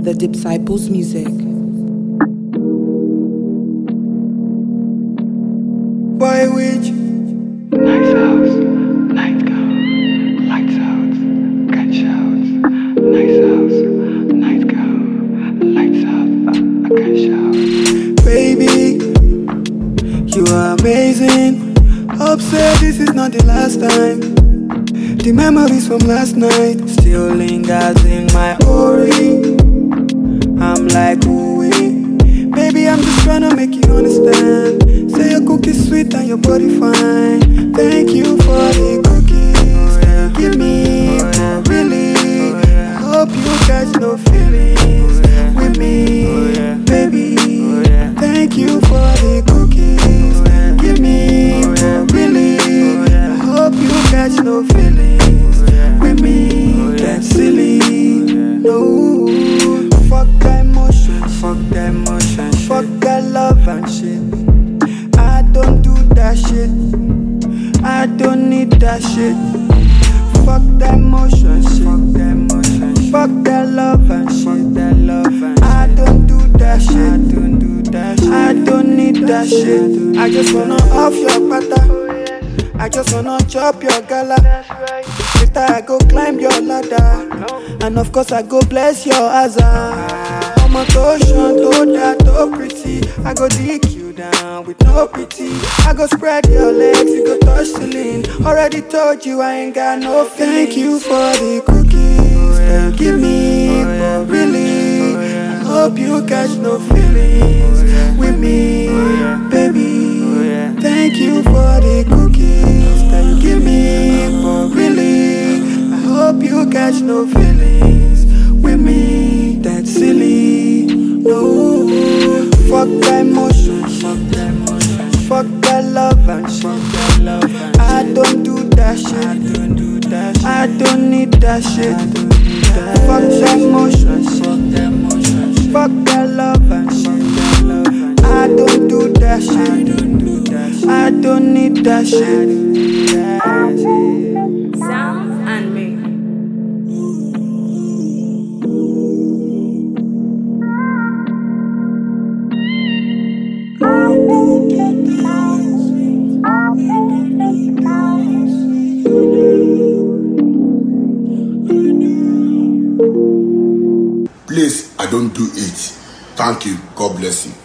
The Disciples Music. Boy Witch. Nice house, night gown, lights out, gunshots. Nice house, night gown, lights out, gunshots. Baby, you are amazing. Hope say this is not the last time. The memories from last night still lingers in my ori. I'm like, ooh, baby, I'm just tryna make you understand. Say your cookies sweet and your body fine. Thank you for the cookies that you give me, really. I hope you catch no feelings with me, baby. Thank you for the cookies that you give me, really. I hope you catch no feelings with me. That's silly, no. Fuck that emotion, fuck that emotion, fuck that love and shit. I don't do that shit, I don't need that shit. Fuck that emotion, fuck that emotion, fuck that love and shit, that love and shit. I don't do that shit, I don't do that shit, I don't need that shit. I just wanna off your pata, I just wanna chop your gala. Later I go climb your ladder, and of course I go bless your azar. I'm a ocean, to that, to pretty. I go dig you down with no pity. I go spread your legs, you go touch the ceiling. Already told you I ain't got no feelings. Thank you for the cookies that you give me, but really, I hope you catch no feelings with me, baby. Thank you for the cookies that you give me, but really, I hope you catch no feelings with me. That's silly, no. Fuck that emotion, fuck that emotion, fuck that love and shit. I don't do that shit, I don't do that shit, I don't need that shit. Fuck that emotion, fuck that emotion, fuck that love and shit. I don't do that shit, I don't do that shit, I don't need that shit. Sounds and me. Please, I don't do it. Thank you. God bless you.